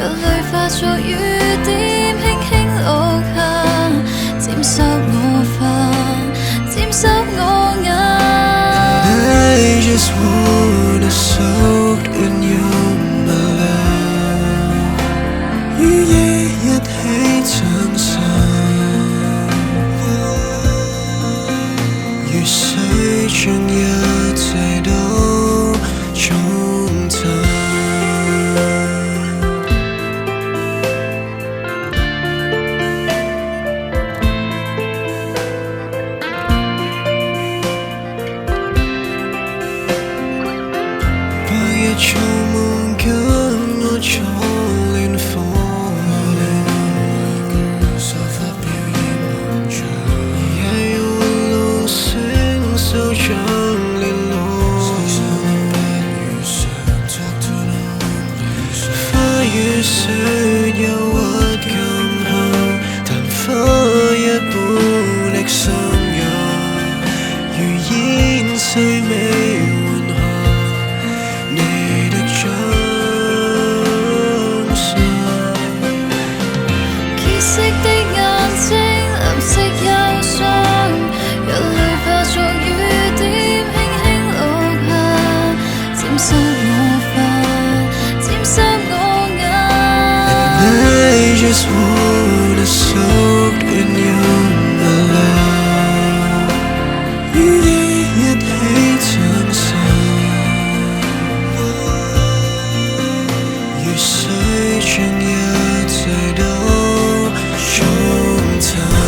淚化作雨點，輕輕落下，沾濕我髮，沾濕我眼。 I just wanna soak in your love， 與夜一起撐傘，如水將一切都沖淡。做夢跟我坐亂火，也有路星手掌聯絡，花與雪憂鬱感後，曇花一般的相約，如煙細微緩和。 色的眼睛，藍色憂傷，有淚化作雨點，輕輕落下，沾濕我髮，沾濕我眼。 I just wanna soak in your love， 與夜一起撐傘，如水將一切都沖淡。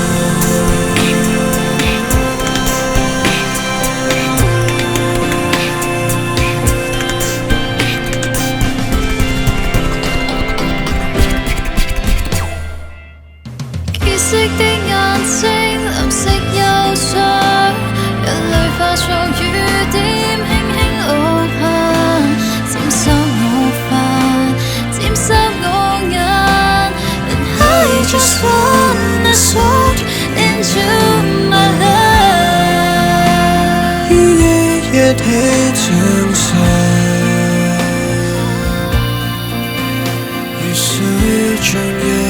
結色的眼睛，藍色憂傷，有淚化作雨點，輕輕落下，沾濕我髮，沾濕我眼。I just wanna soak into my love， 與夜一起撐傘，如水將一